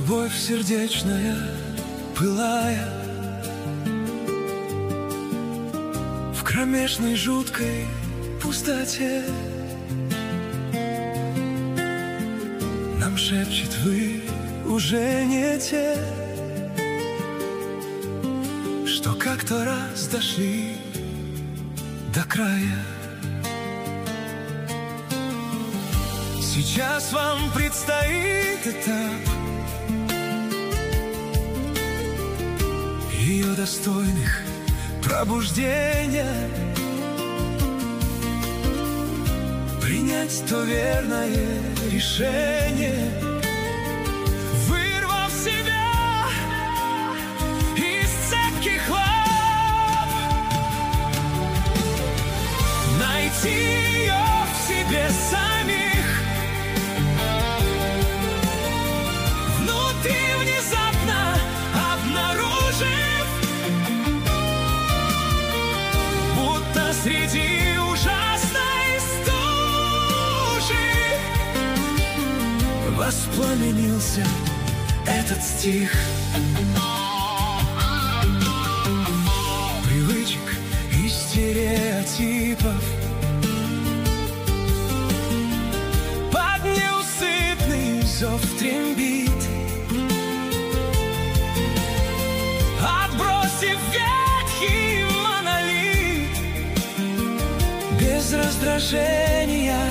Любовь сердечная, пылая в кромешной жуткой пустоте, нам шепчет: вы уже не те, что как-то раз дошли до края. Сейчас вам предстоит этап ее достойных пробуждения, принять то верное решение, вырвав себя из цепких лап, найти ее в себе самих, внутри внезапно обнаружив, будто среди ужасной стужи воспламенился этот стих. Привычек и стереотипов под неусыпный зов трембит, отбросив ветхий монолит, без раздражения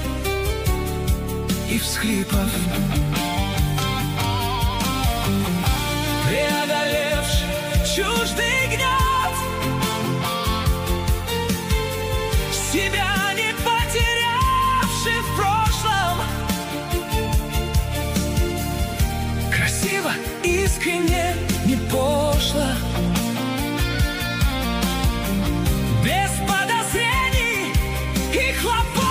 и всхлипов, преодолевший чуждый гнет, себя не потерявший в прошлом, красиво, искренне, не пошло, без подозрений и хлопот.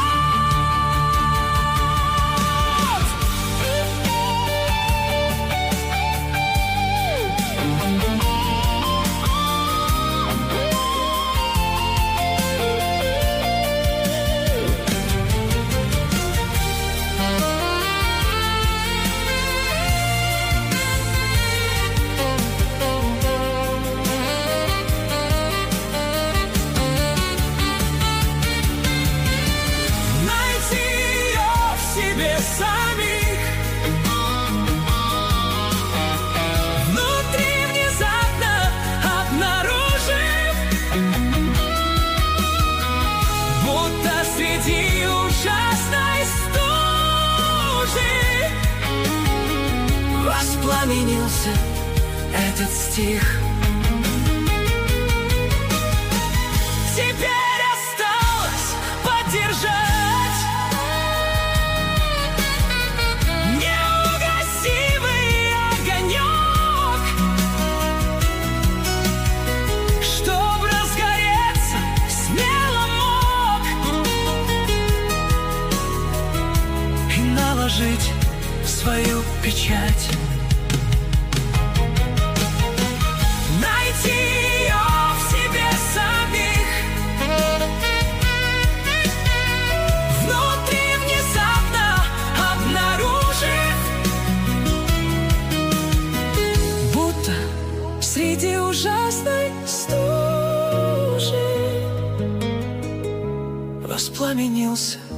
Самих, внутри внезапно обнаружив, будто среди ужасной стужи воспламенился этот стих. Теперь осталось поддержать жить свою печать, найти ее в себе самих, внутри внезапно обнаружив, будто среди ужасной стужи воспламенился